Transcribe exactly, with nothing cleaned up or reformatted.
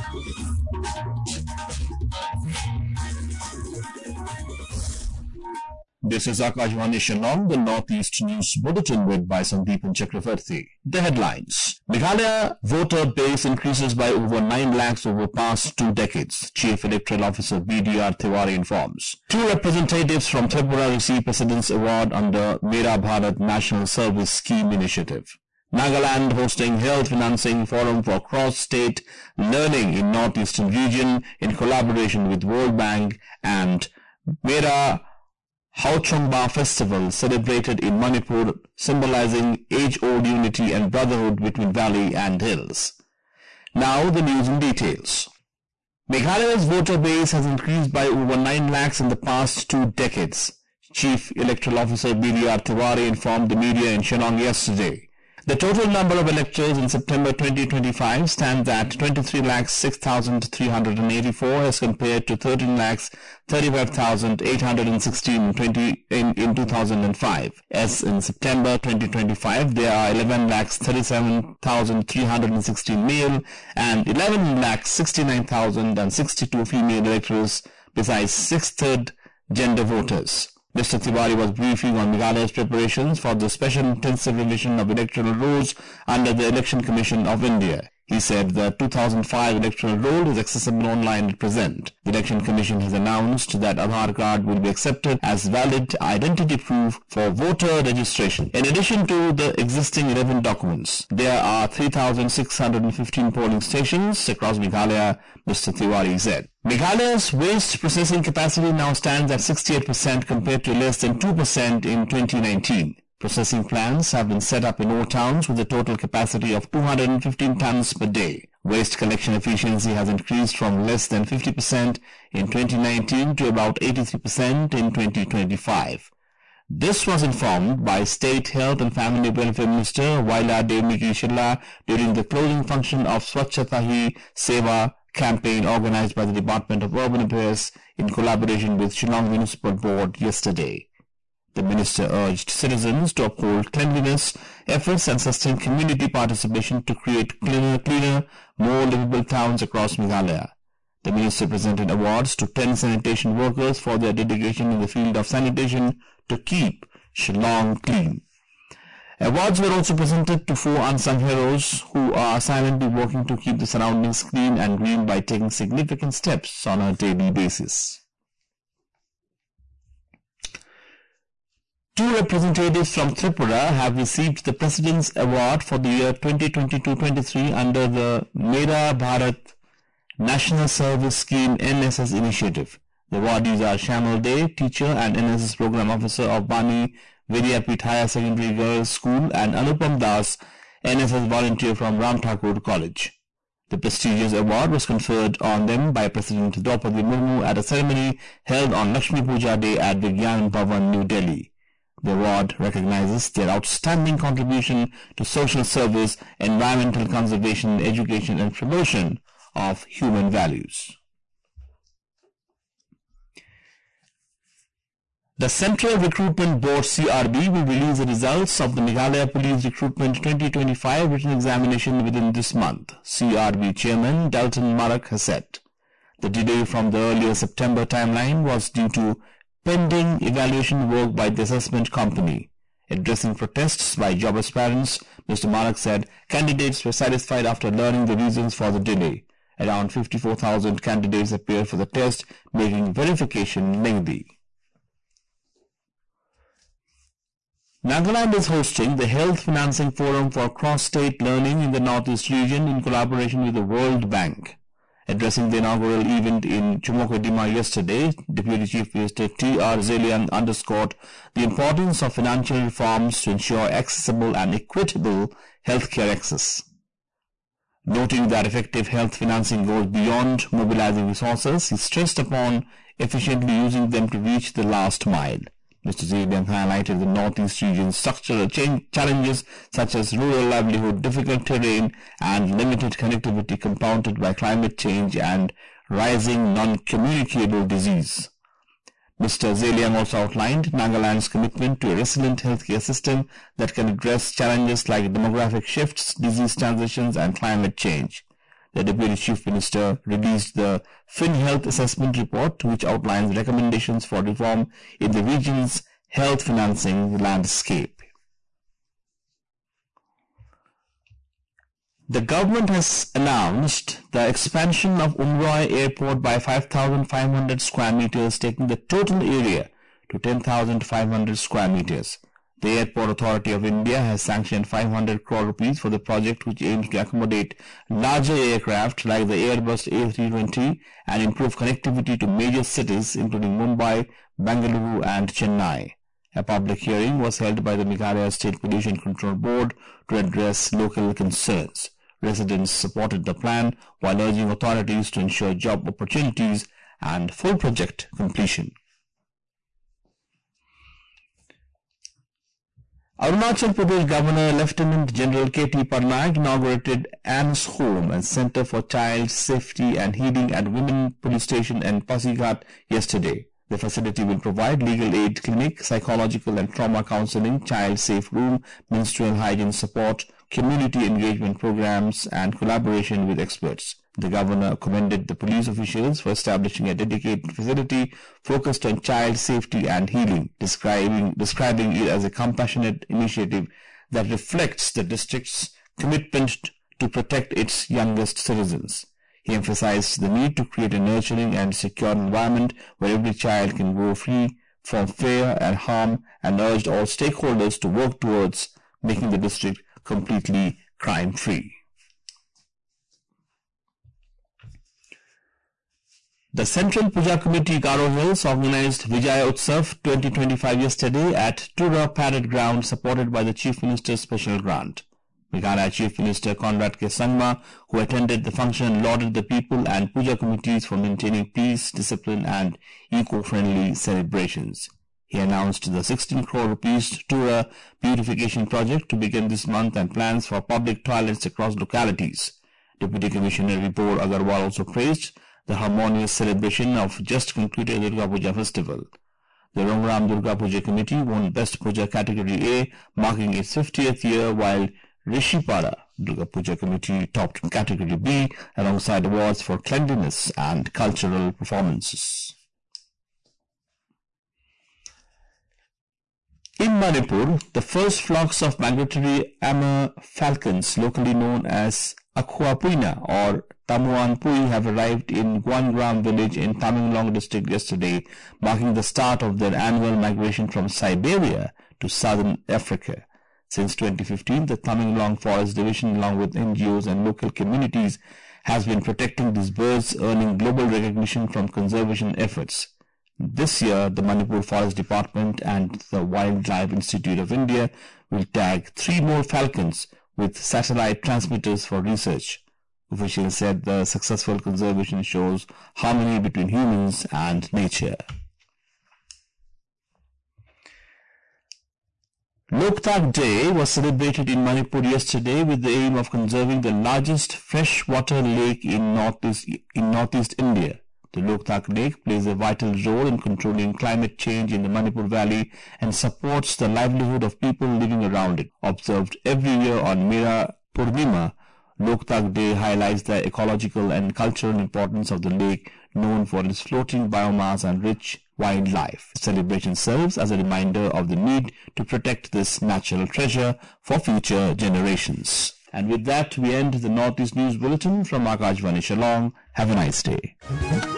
This is Akashvani Shillong, the Northeast News Bulletin read by Sandeepan Chakravarti. The headlines. Meghalaya voter base increases by over nine lakhs over past two decades, Chief Electoral Officer B D R Tiwari informs. Two representatives from Tripura receive President's Award under Mera Bharat National Service Scheme Initiative. Nagaland hosting Health Financing Forum for Cross-State Learning in Northeastern Region in collaboration with World Bank, and Mera Hauchongba Festival celebrated in Manipur, symbolizing age-old unity and brotherhood between valley and hills. Now the news in details. Meghalaya's voter base has increased by over nine lakhs in the past two decades, Chief Electoral Officer B D R Tiwari informed the media in Shillong yesterday. The total number of electors in September twenty twenty-five stands at twenty-three lakhs six thousand three hundred eighty-four as compared to thirteen lakhs thirty-five thousand eight hundred sixteen in, in two thousand five. As in September twenty twenty-five, there are eleven lakhs thirty-seven thousand three hundred sixteen male and eleven lakhs sixty-nine thousand sixty-two female electors, besides six-third gender voters. Mister Tiwari was briefing on Meghalaya's preparations for the special intensive revision of electoral rules under the Election Commission of India. He said the two thousand five electoral roll is accessible online at present. The Election Commission has announced that Aadhaar card will be accepted as valid identity proof for voter registration. In addition to the existing eleven documents, there are three thousand six hundred fifteen polling stations across Meghalaya, Mister Tiwari said. Meghalaya's waste processing capacity now stands at sixty-eight percent compared to less than two percent in twenty nineteen. Processing plants have been set up in all towns with a total capacity of two hundred fifteen tons per day. Waste collection efficiency has increased from less than fifty percent in twenty nineteen to about eighty-three percent in twenty twenty-five. This was informed by State Health and Family Welfare Minister Waila Devniki Shilla during the closing function of Swachhata Hi Seva campaign organized by the Department of Urban Affairs in collaboration with Shillong Municipal Board yesterday. The minister urged citizens to uphold cleanliness efforts and sustain community participation to create cleaner, cleaner, more livable towns across Meghalaya. The minister presented awards to ten sanitation workers for their dedication in the field of sanitation to keep Shillong clean. Awards were also presented to four unsung heroes who are silently working to keep the surroundings clean and green by taking significant steps on a daily basis. Two representatives from Tripura have received the President's Award for the year twenty twenty-two twenty-three under the Mera Bharat National Service Scheme N S S initiative. The awardees are Shamal Dey, teacher and N S S program officer of Bani Vidyapith Higher Secondary Girls School, and Anupam Das, N S S volunteer from Ram Thakur College. The prestigious award was conferred on them by President Draupadi Murmu at a ceremony held on Lakshmi Puja Day at Vigyan Bhavan, New Delhi. The award recognizes their outstanding contribution to social service, environmental conservation, education and promotion of human values. The Central Recruitment Board C R B will release the results of the Meghalaya Police Recruitment twenty twenty-five written examination within this month, C R B Chairman Dalton Marak has said. The delay from the earlier September timeline was due to pending evaluation work by the assessment company. Addressing protests by job aspirants, Mister Marak said candidates were satisfied after learning the reasons for the delay. Around fifty-four thousand candidates appeared for the test, making verification lengthy. Nagaland is hosting the Health Financing Forum for Cross-State Learning in the Northeast region in collaboration with the World Bank. Addressing the inaugural event in Chumokedima yesterday, Deputy Chief Minister T R Zelian underscored the importance of financial reforms to ensure accessible and equitable healthcare access. Noting that effective health financing goes beyond mobilizing resources, he stressed upon efficiently using them to reach the last mile. Mister Zelian highlighted the Northeast region's structural challenges such as rural livelihood, difficult terrain and limited connectivity compounded by climate change and rising non-communicable disease. Mister Zelian also outlined Nagaland's commitment to a resilient healthcare system that can address challenges like demographic shifts, disease transitions and climate change. The Deputy Chief Minister released the FinHealth Assessment Report, which outlines recommendations for reform in the region's health financing landscape. The government has announced the expansion of Umroi Airport by five thousand five hundred square meters, taking the total area to ten thousand five hundred square meters. The Airport Authority of India has sanctioned five hundred crore rupees for the project, which aims to accommodate larger aircraft like the Airbus A three twenty and improve connectivity to major cities including Mumbai, Bengaluru and Chennai. A public hearing was held by the Meghalaya State Pollution Control Board to address local concerns. Residents supported the plan while urging authorities to ensure job opportunities and full project completion. Arunachal Pradesh Governor Lieutenant General K T Parnaik inaugurated Anne's Home and Center for Child Safety and Healing at Women Police Station in Pasighat yesterday. The facility will provide legal aid clinic, psychological and trauma counseling, child safe room, menstrual hygiene support, community engagement programs and collaboration with experts. The governor commended the police officials for establishing a dedicated facility focused on child safety and healing, describing, describing it as a compassionate initiative that reflects the district's commitment to protect its youngest citizens. He emphasized the need to create a nurturing and secure environment where every child can grow free from fear and harm, and urged all stakeholders to work towards making the district completely crime-free. The Central Puja Committee Garo Hills organized Vijaya Utsav twenty twenty-five yesterday at Tura Parade Ground, supported by the Chief Minister's special grant. Meghalaya Chief Minister Conrad K. Sangma, who attended the function, lauded the people and puja committees for maintaining peace, discipline and eco-friendly celebrations. He announced the sixteen crore rupees Tura beautification project to begin this month and plans for public toilets across localities. Deputy Commissioner Vibhor Agarwal also praised the harmonious celebration of just concluded Durga Puja festival. The Rongram Durga Puja Committee won Best Puja Category A, marking its fiftieth year, while Rishipara Durga Puja Committee topped Category B alongside awards for cleanliness and cultural performances. In Manipur, the first flocks of migratory Amur falcons, locally known as Akhuapuina or Tamuanpui, have arrived in Guangram village in Tamenglong district yesterday, marking the start of their annual migration from Siberia to southern Africa. Since twenty fifteen, the Tamenglong Forest Division, along with N G Os and local communities, has been protecting these birds, earning global recognition from conservation efforts. This year, the Manipur Forest Department and the Wildlife Institute of India will tag three more falcons with satellite transmitters for research. Officials said the successful conservation shows harmony between humans and nature. Loktak Day was celebrated in Manipur yesterday with the aim of conserving the largest freshwater lake in northeast, in northeast India. The Loktak Lake plays a vital role in controlling climate change in the Manipur Valley and supports the livelihood of people living around it. Observed every year on Mera Purnima, Loktak Day highlights the ecological and cultural importance of the lake, known for its floating biomass and rich wildlife. The celebration serves as a reminder of the need to protect this natural treasure for future generations. And with that, we end the Northeast News Bulletin from Akashvani Shillong. Have a nice day.